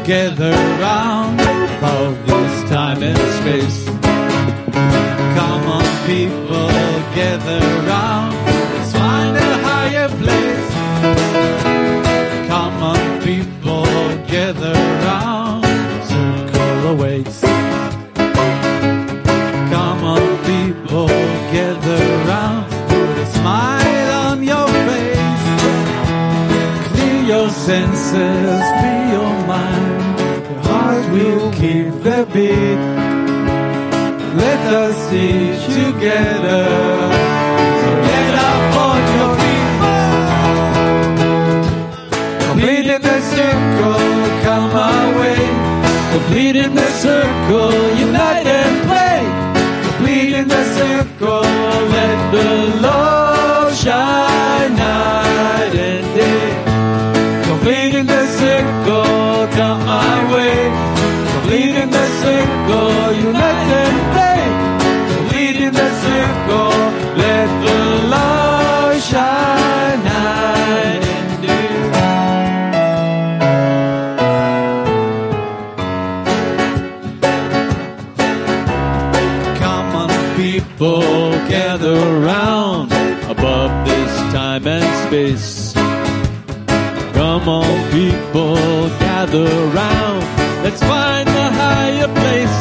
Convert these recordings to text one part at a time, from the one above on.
gather round above this time and space. Come on, people, gather round. Let's find a higher place. Come on, people, gather round. Circle awaits. Come on, people, gather round. Put a smile on your face. Clear your senses, free your mind. Your heart will keep the beat. Let us sing together. So get up on your feet. Completing the circle, come our way. Completing the circle, unite and play. Completing the circle, let the love shine night and day. Completing the circle, come my way. Completing the circle, unite and play. Completing the circle, let the love shine night and day. Come on, people, gather round above this time and space. Come on, people, gather round. Let's find a higher place.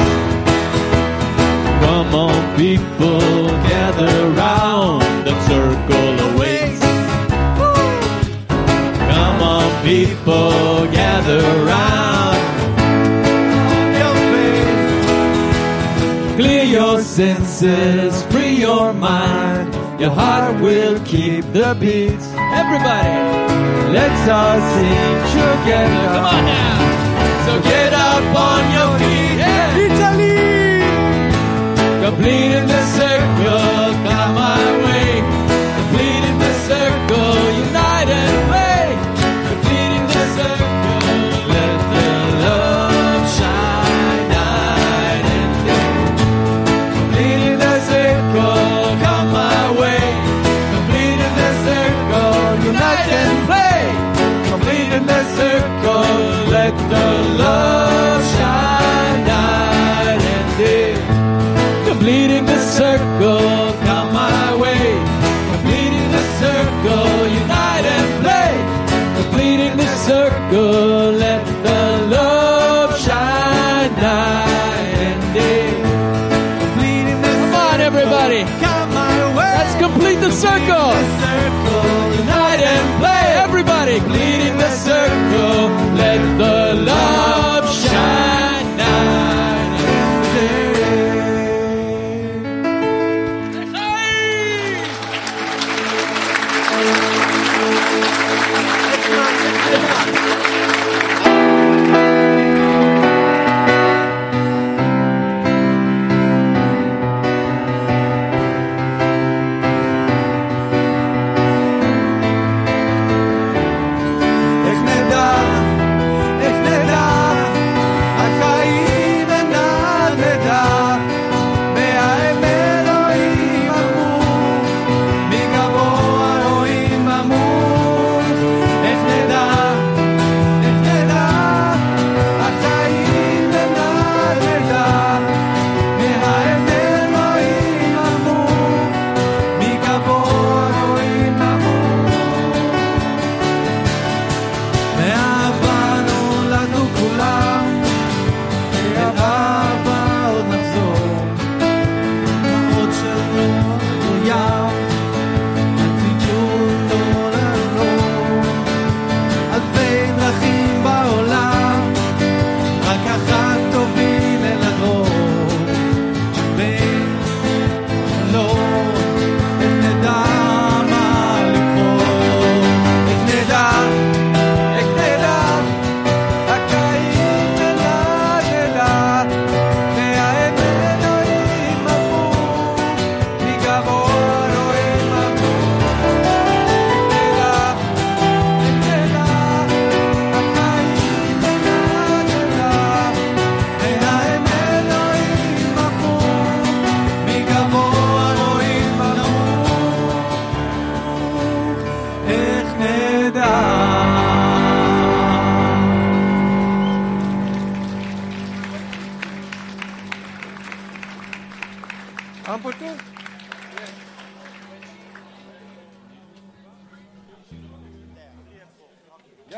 Come on, people, gather round. The circle awaits. Come on, people, gather round. On your face. Clear your senses, free your mind. Your heart will keep the beats. Everybody, let's all sing together. Come on now. So get up on your feet, yeah. Italy! Completing the circle, come my way. Completing the circle, unite and play. Completing the circle, let the love shine night and day. Completing the circle, come my way. Completing the circle, unite and play. Completing the circle, let the love shine night and day. Completing the circle, come my way. Completing the circle, unite and play. Completing the circle, let the love shine night and day. Completing the come on, everybody. Come my way. Let's complete the circle. Unite and play, everybody. Completing the circle, let the love shine night and day.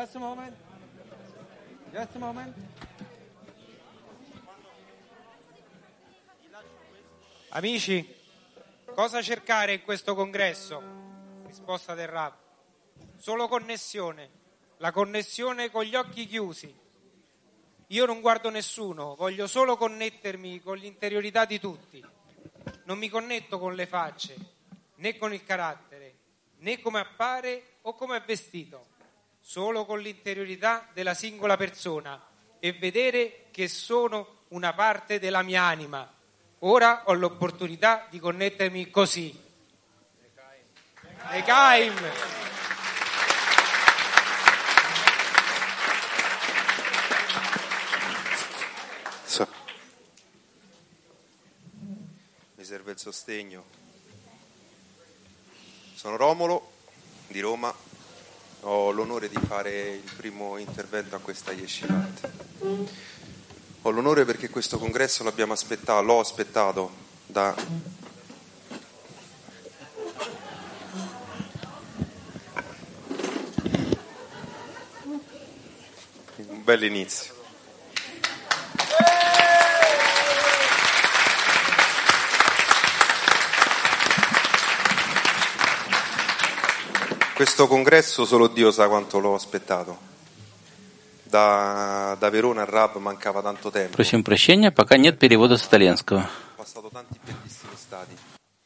Just a moment. Just a moment. Amici, cosa cercare in questo congresso? Risposta del Rav. Solo connessione. La connessione con gli occhi chiusi. Io non guardo nessuno, voglio solo connettermi con l'interiorità di tutti. Non mi connetto con le facce, né con il carattere, né come appare o come è vestito. Solo con l'interiorità della singola persona e vedere che sono una parte della mia anima. Ora ho l'opportunità di connettermi così. Legaim. Mi serve il sostegno. Sono Romolo di Roma. Ho l'onore di fare il primo intervento a questa Yeshivat. Ho l'onore perché questo congresso l'ho aspettato da un bel inizio. Questo congresso solo Dio sa quanto l'ho aspettato. Da Verona a Rab mancava tanto tempo. Просим прощения, пока нет перевода с итальянского. Ho passato tanti bellissimi stati.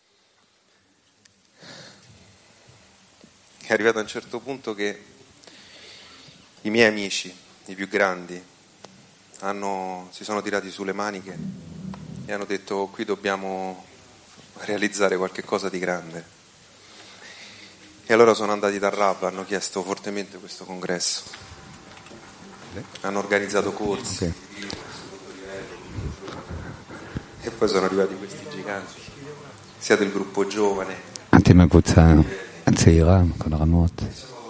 È arrivato a un certo punto che i miei amici, i più grandi, si sono tirati sulle maniche e hanno detto: qui dobbiamo realizzare qualche cosa di grande. E allora sono andati dal Rab, hanno chiesto fortemente questo congresso, hanno organizzato corsi, e poi sono arrivati questi giganti, sia del gruppo giovane. אתם הקבוצה הצעירה, כל הרמות.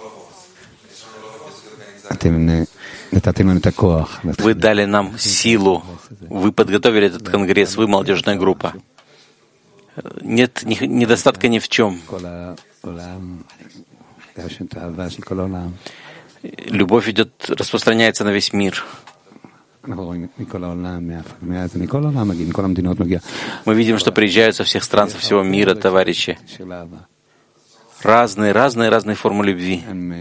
אתם נתתם לנו את הכוח. Вы дали нам силу, вы подготовили этот конгресс, вы молодежная группа. Нет недостатка ни в чем. Любовь распространяется на весь мир. Мы видим, что приезжают со всех стран, со всего мира товарищи. Разные формы любви.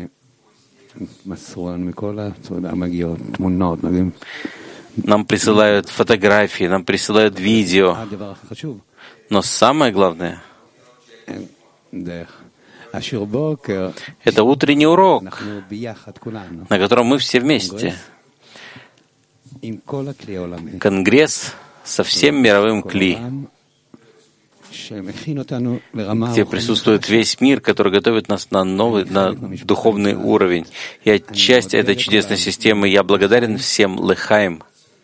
Нам присылают фотографии, нам присылают видео. Но самое главное — это утренний урок, на котором мы все вместе. Конгресс со всем мировым кли, где присутствует весь мир, который готовит нас на духовный уровень. Я часть этой чудесной системы. Я благодарен всем Лехаим.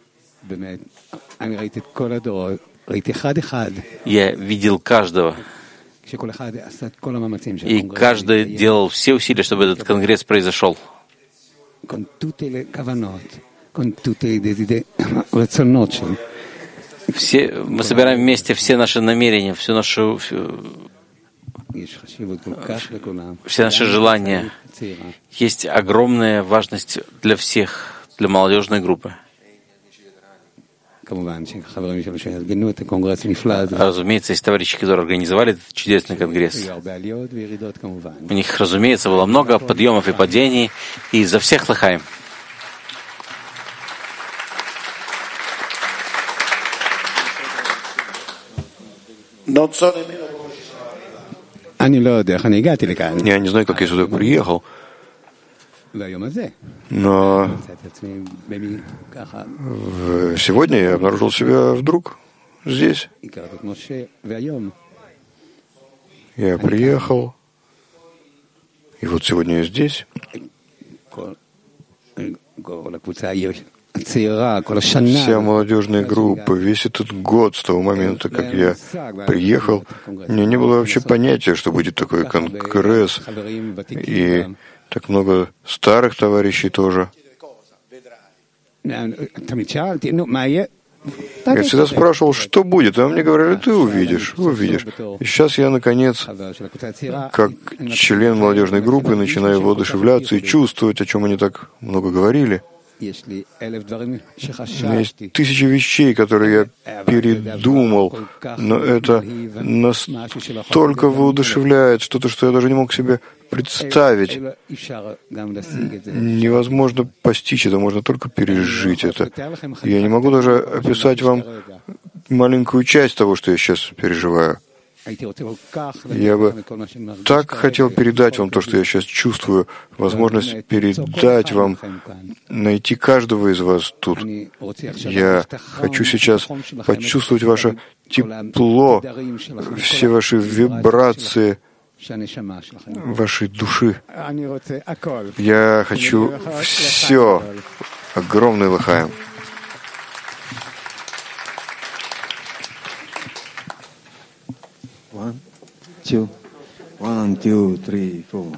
Я видел каждого, и каждый делал все усилия, чтобы этот конгресс произошел. Мы собираем вместе все наши намерения, все наши желания. Есть огромная важность для всех, для молодежной группы. Разумеется, есть товарищи, которые организовали этот чудесный конгресс. У них, разумеется, было много подъемов и падений, и за всех Лехаим. Я не знаю, как я сюда приехал, но сегодня я обнаружил себя вдруг здесь. Я приехал, и вот сегодня я здесь. Вся молодежная группа, весь этот год, с того момента, как я приехал, у меня не было вообще понятия, что будет такой конгресс, и так много старых товарищей тоже. Я всегда спрашивал, что будет, а мне говорили, ты увидишь, увидишь. И сейчас я, наконец, как член молодежной группы, начинаю воодушевляться и чувствовать, о чем они так много говорили. У меня есть тысячи вещей, которые я передумал, но это настолько воодушевляет, что-то, что я даже не мог себе представить. Невозможно постичь это, можно только пережить это. Я не могу даже описать вам маленькую часть того, что я сейчас переживаю. Я бы так хотел передать вам то, что я сейчас чувствую, возможность передать вам, найти каждого из вас тут. Я хочу сейчас почувствовать ваше тепло, все ваши вибрации вашей души. Я хочу все. Огромный лахаем. One, two, three, four.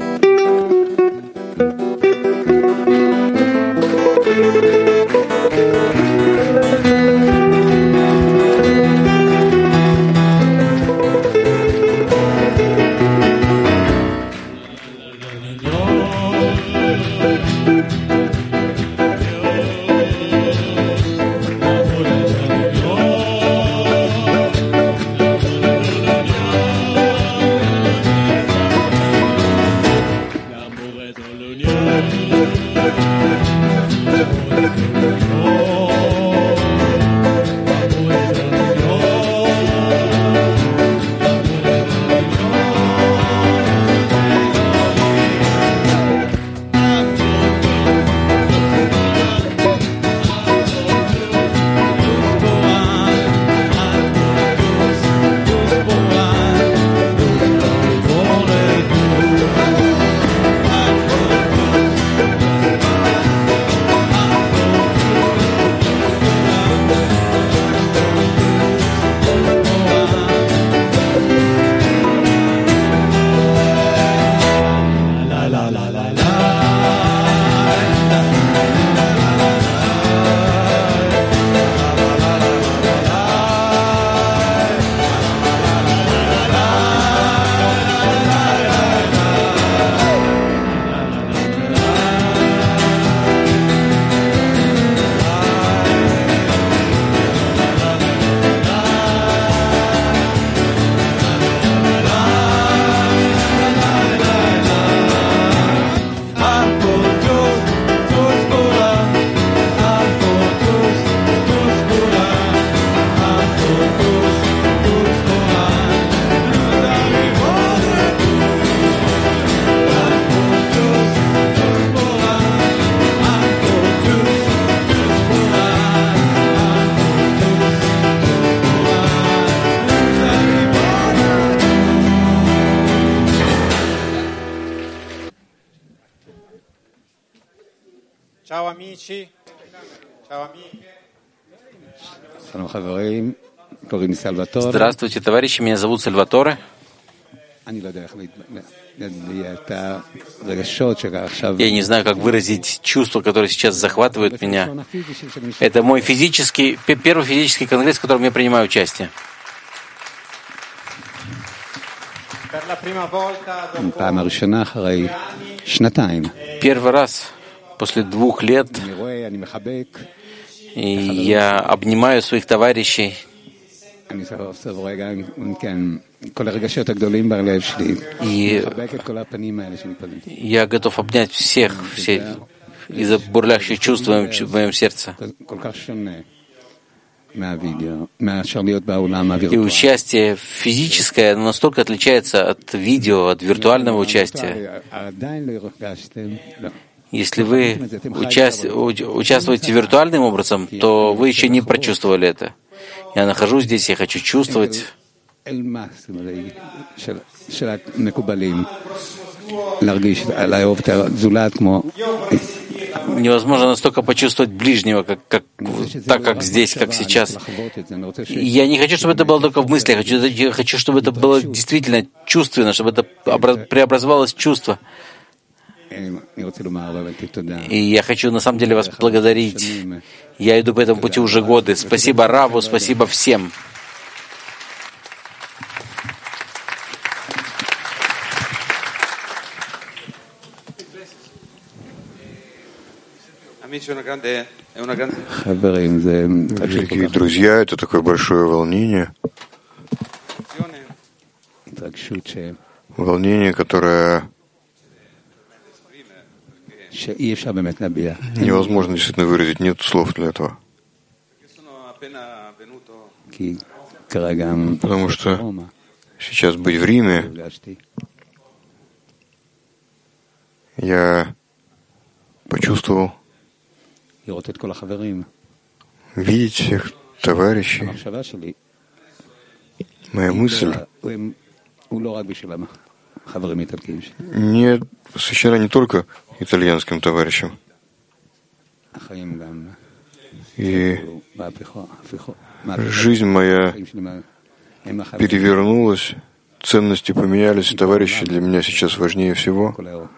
Ciao amici, ciao amiche. Здравствуйте, товарищи, меня зовут Сальваторе. Я не знаю, как выразить чувства, которые сейчас захватывают меня. Это мой первый физический конгресс, в котором я принимаю участие. Первый раз после 2 лет и я обнимаю своих товарищей. И я готов обнять все из-за бурлящих чувств в моем сердце. И участие физическое настолько отличается от видео, от виртуального участия. Если вы участвуете виртуальным образом, то вы еще не прочувствовали это. Я нахожусь здесь, я хочу чувствовать. Невозможно настолько почувствовать ближнего, так как здесь, как сейчас. Я не хочу, чтобы это было только в мыслях, я хочу, чтобы это было действительно чувственно, чтобы это преобразовалось в чувство. И я хочу на самом деле вас поблагодарить. Я иду по этому пути уже годы. Спасибо Раву, спасибо всем. Дорогие друзья, это такое большое волнение. Волнение, которое невозможно действительно выразить, нет слов для этого. Потому что сейчас быть в Риме, я почувствовал видеть всех товарищей. Моя мысль не посвящена не только итальянским товарищам. И жизнь моя перевернулась, ценности поменялись, и товарищи для меня сейчас важнее всего.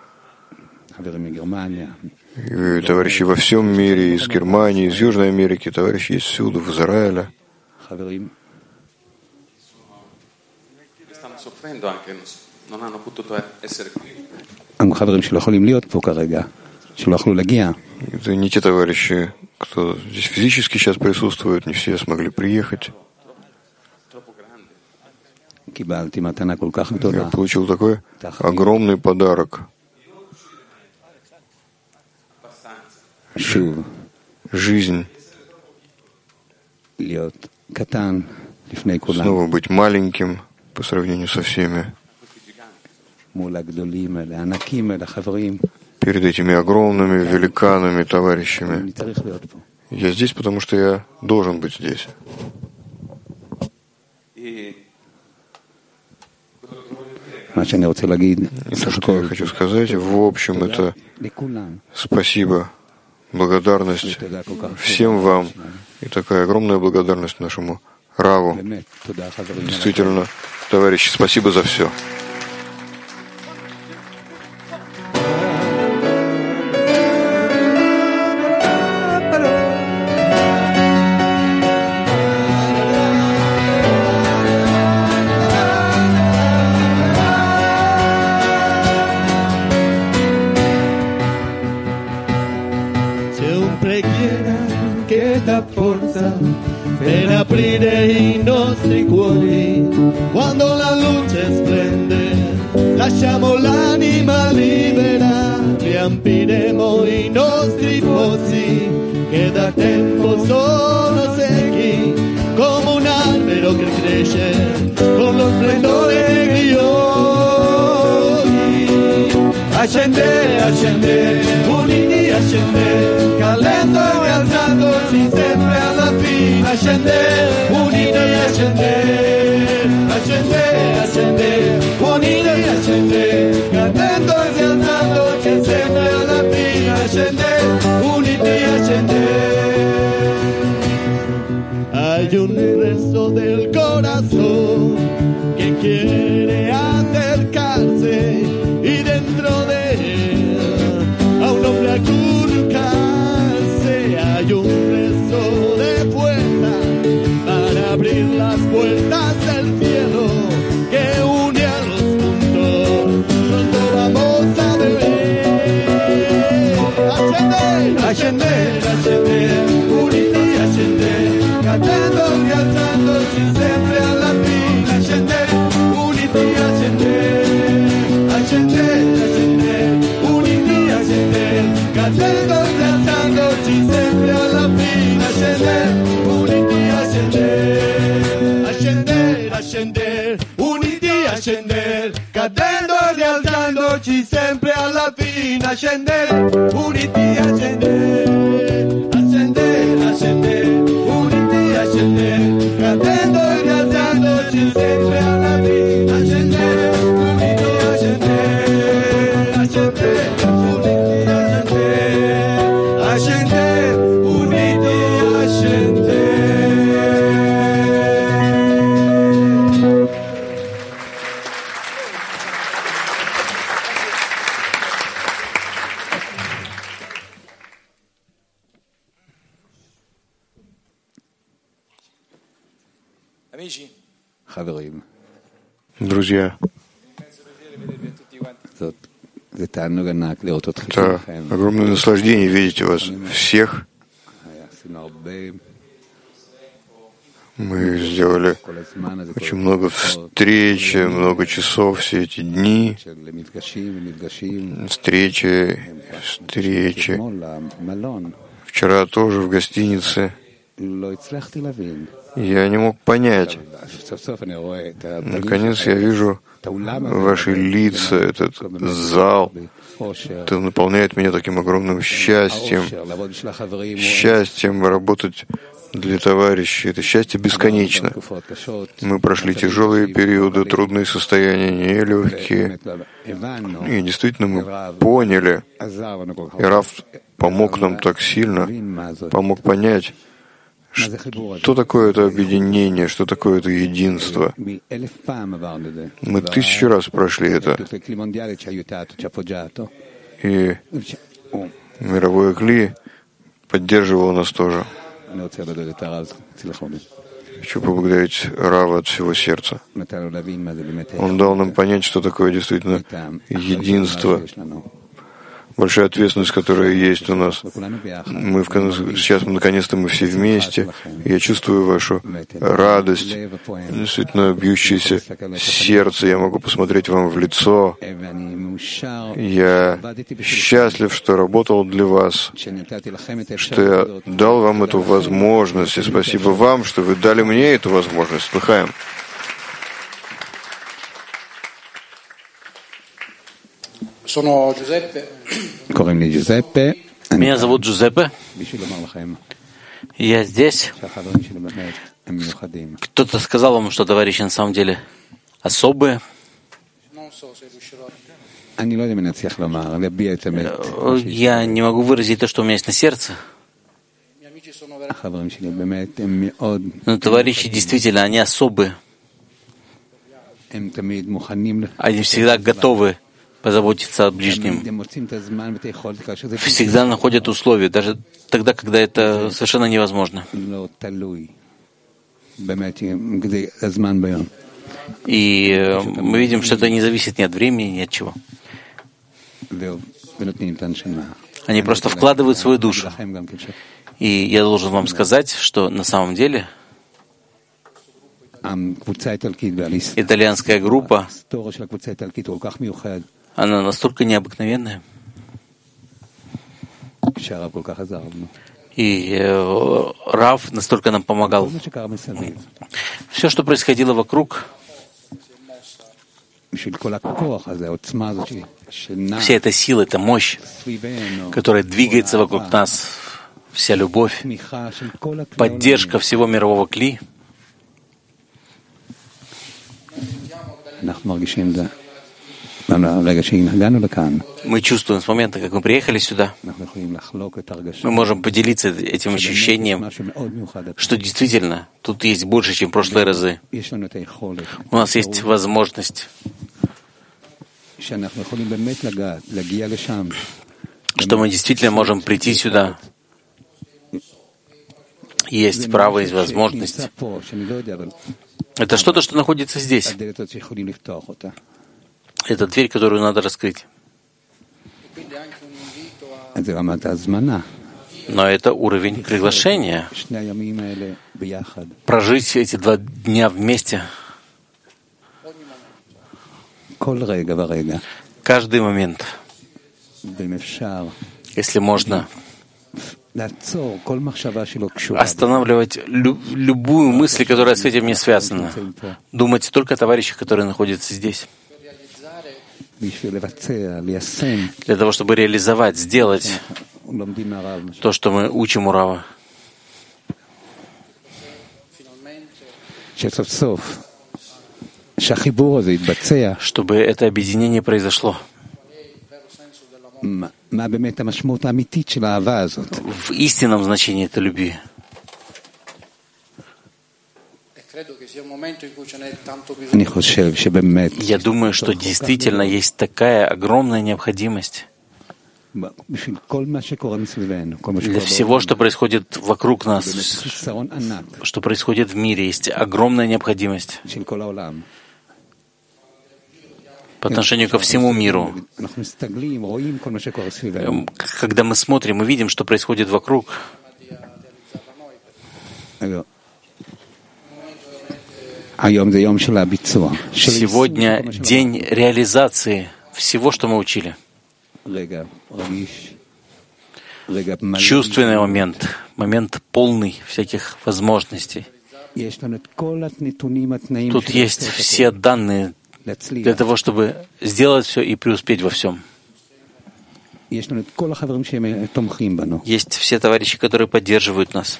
И товарищи во всем мире, из Германии, из Южной Америки, товарищи есть всюду, в Израиле. Это не те товарищи, кто здесь физически сейчас присутствует, не все смогли приехать. Я получил такой огромный подарок. Жизнь. Снова быть маленьким по сравнению со всеми. Перед этими огромными великанами, товарищами. Я здесь, потому что я должен быть здесь. И то, что я хочу сказать, в общем, это спасибо, благодарность всем вам и такая огромная благодарность нашему Раву. Действительно, товарищи, спасибо за все. Per aprire i nostri cuori, quando la luce splende, lasciamo l'anima libera, riempiremo i nostri pozzi che da tempo sono secchi, come un albero che cresce con lo splendore degli occhi. Ascendere, ascendere, uniti ascendere, calendo e alzandoci sempre alla fine. Ascendere, uniti ascendere, ascendere, ascendere, uniti ascendere, calendo e alzandoci sempre alla fine. Ascendere, uniti ascendere. Hay un rezo del corazón que quiere acercarse y dentro de él a un hombre acurrucarse. Hay un rezo de fuerza para abrir las puertas del cielo que une a los mundos. Pronto vamos a beber. Ascender, ascender, ascender, uniti ascender, cantando y alzando siempre a la fin. Ascender, uniti ascender, ascender, ascender, uniti ascender, cantando y alzando siempre a la fin. Ascender, uniti ascender, ascender, ascender, uniti ascender, cantando y alzando sempre alla fine. Ascender, uniti ascender, ascender, ascender, uniti ascender, cantando y alzandoci sempre alla fine. Ascender, uniti ascender, ascender, uniti ascender, ascender, uniti ascender. Друзья, это огромное наслаждение видеть вас всех. Мы сделали очень много встреч, много часов все эти дни. Встречи. Вчера тоже в гостинице. Я не мог понять. Наконец я вижу ваши лица, этот зал. Это наполняет меня таким огромным счастьем. Счастьем работать для товарищей. Это счастье бесконечно. Мы прошли тяжелые периоды, трудные состояния, нелегкие. И действительно мы поняли. И Рав помог нам так сильно, помог понять, что такое это объединение, что такое это единство. Мы 1000 раз прошли это. И мировой Кли поддерживал нас тоже. Хочу поблагодарить Рава от всего сердца. Он дал нам понять, что такое действительно единство. Большая ответственность, которая есть у нас. Сейчас наконец-то мы все вместе. Я чувствую вашу радость, действительно бьющееся сердце. Я могу посмотреть вам в лицо. Я счастлив, что работал для вас, что я дал вам эту возможность. И спасибо вам, что вы дали мне эту возможность. Слыхаем. Меня зовут Джузеппе. Я здесь. Кто-то сказал вам, что товарищи на самом деле особые. Я не могу выразить то, что у меня есть на сердце. Но товарищи действительно, они особые. Они всегда готовы позаботиться о ближнем. Всегда находят условия, даже тогда, когда это совершенно невозможно. И мы видим, что это не зависит ни от времени, ни от чего. Они просто вкладывают свою душу. И я должен вам сказать, что на самом деле итальянская группа, она настолько необыкновенная. И Рав настолько нам помогал. Все, что происходило вокруг, вся эта сила, эта мощь, которая двигается вокруг нас, вся любовь, поддержка всего мирового Кли, мы чувствуем с момента, как мы приехали сюда, мы можем поделиться этим ощущением, что действительно тут есть больше, чем в прошлые разы. У нас есть возможность, что мы действительно можем прийти сюда. Есть право, есть возможность. Это что-то, что находится здесь. Это дверь, которую надо раскрыть. Но это уровень приглашения. Прожить эти 2 дня вместе. Каждый момент. Если можно, останавливать любую мысль, которая с этим не связана. Думать только о товарищах, которые находятся здесь. Для того, чтобы реализовать, сделать то, что мы учим у Рава. Чтобы это объединение произошло. В истинном значении этой любви. Я думаю, что действительно есть такая огромная необходимость Для всего, что происходит вокруг нас, что происходит в мире, есть огромная необходимость по отношению ко всему миру. Когда мы смотрим и видим, что происходит вокруг, сегодня день реализации всего, что мы учили. Чувственный момент, момент полный всяких возможностей. Тут есть все данные для того, чтобы сделать все и преуспеть во всем. Есть все товарищи, которые поддерживают нас.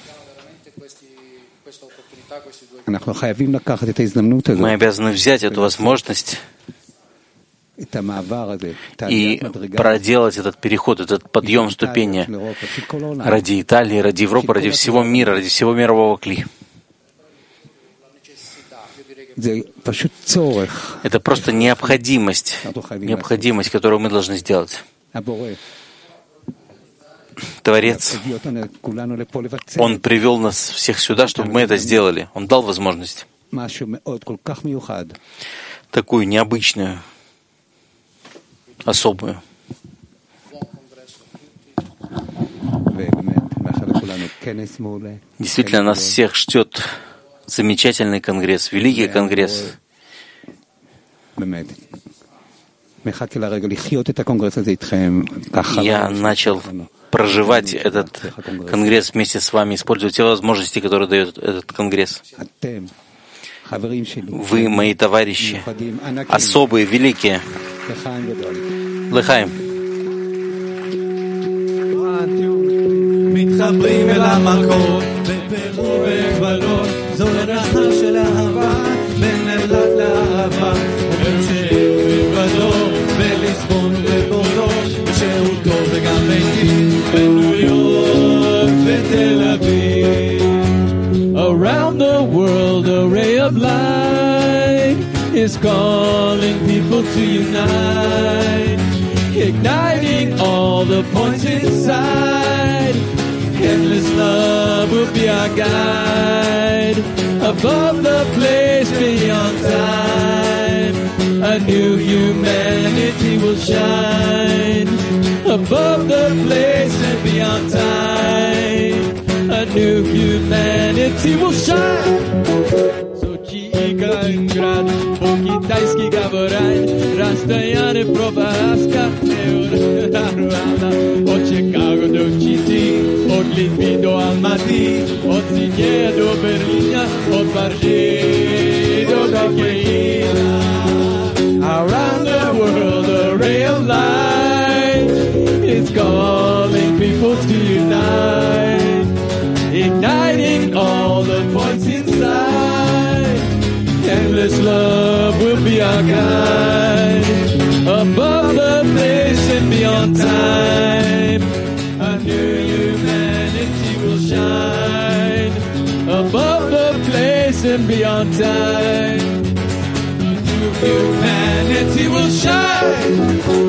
Мы обязаны взять эту возможность и проделать этот переход, этот подъем ступени ради Италии, ради Европы, ради всего мира, ради всего мирового кли. Это просто необходимость, которую мы должны сделать. Творец, Он привел нас всех сюда, чтобы мы это сделали. Он дал возможность. Такую необычную, особую. Действительно, нас всех ждет замечательный конгресс, великий конгресс. Я начал проживать этот конгресс вместе с вами, использовать те возможности, которые дает этот конгресс. Вы, мои товарищи, особые, великие. Лехаим. מתחברים אל המקור, בפירור וגבלות, זו הדרכה של אהבה, בין אילת לאהבה, אומרים שאין מלבדו, בליסבון ובורדו, שהוא טוב וגם ביתי, בניו יורק ותל אביב. Around the world a ray of light is calling people to unite, igniting all the points inside. Endless love will be our guide, above the place beyond time. A new humanity will shine, above the place and beyond time. A new humanity will shine. Kaliningrad, po-kitajski gaворать, расстояние пропаска, Руанда, от Чикаго до Чити, от Литвы до Алматы, от Сиднея до Берлина, от Варшавы до Пекина. Around the world a ray of light is calling people to unite, igniting all the points inside. Endless love will be our guide, above the place and beyond time. A new humanity will shine, above the place and beyond time. A new humanity will shine.